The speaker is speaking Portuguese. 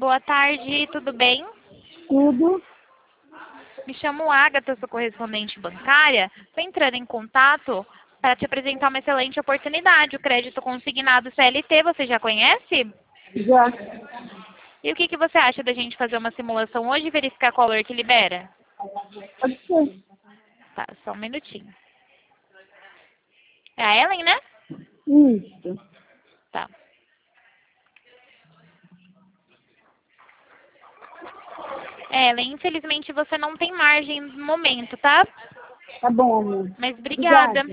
boa tarde, tudo bem? Tudo. Me chamo Agatha, sou correspondente bancária. Estou entrando em contato para te apresentar uma excelente oportunidade. O crédito consignado CLT, você já conhece? Já. E o que você acha da gente fazer uma simulação hoje e verificar qual valor que libera? Pode ser. Tá, só um minutinho. É a Ellen, né? Isso. Tá. Ellen, infelizmente você não tem margem no momento, tá? Tá bom, amor. Mas obrigada. Obrigada.